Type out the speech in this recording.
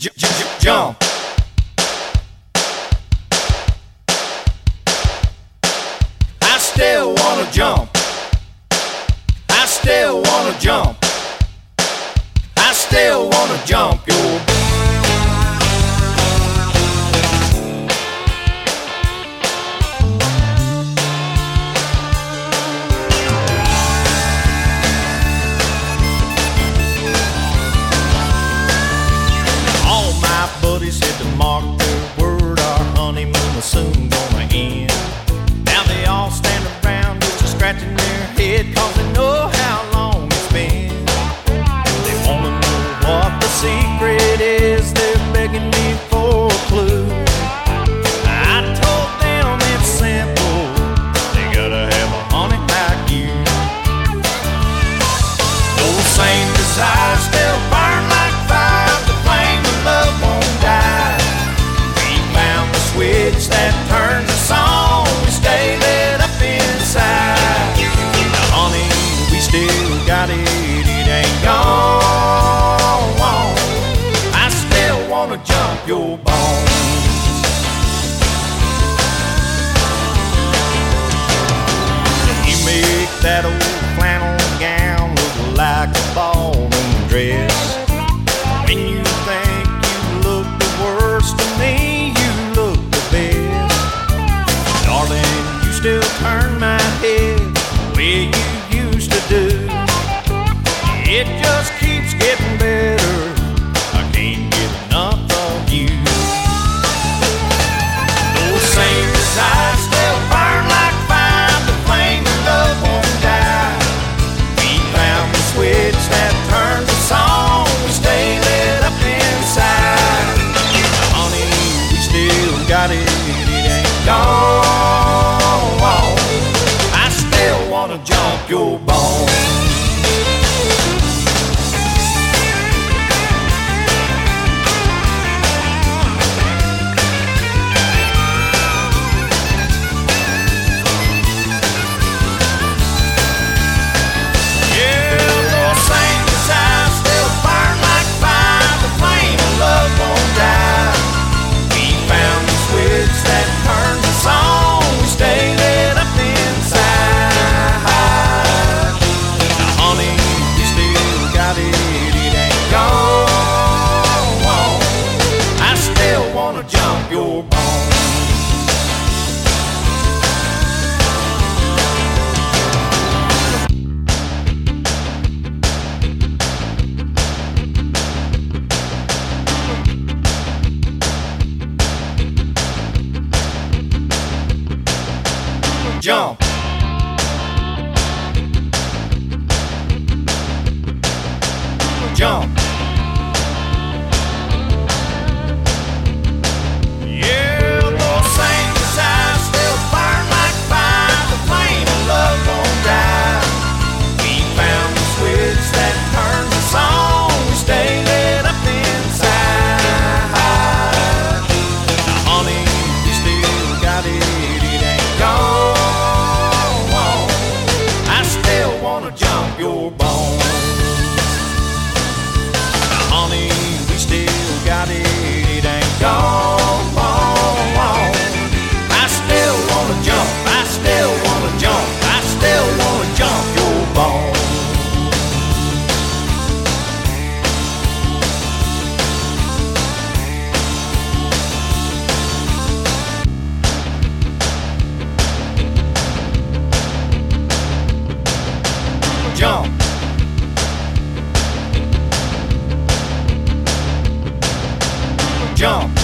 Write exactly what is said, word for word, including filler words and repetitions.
J- j- j- jump. I still wanna jump. I still wanna jump. I still wanna jump your All my buddies said to mark their word, our honeymoon was soon gonna end. Now they all stand around just scratching their head, cause they know how long it's been. They wanna know what the secret is, they're begging me for a clue. I told them it's simple, they gotta have a honey like you. Those same desires still burn like fire, the flame of love won't die. We found the switch that turns us on, we stay lit up inside. Now honey, we still got it, it ain't gone. I still wanna jump your bones. You make that old flannel gown look like a ballroom dress. When you think you look the worst to me, you look the best. Darling, you still turn my head the way you used to do. It just keeps getting better, I can't get enough of you. Those same desires still burn like fire, the flame of love won't die. We found the switch that turns us on, we stay lit up inside. Honey, we still got it, it ain't gone. I still wanna jump your bones. Jump your bones. Jump. Jump. Jump your bones. Honey, we still got it, it ain't gone. I still wanna jump, I still wanna jump, I still wanna jump your bones. Jump. Jump.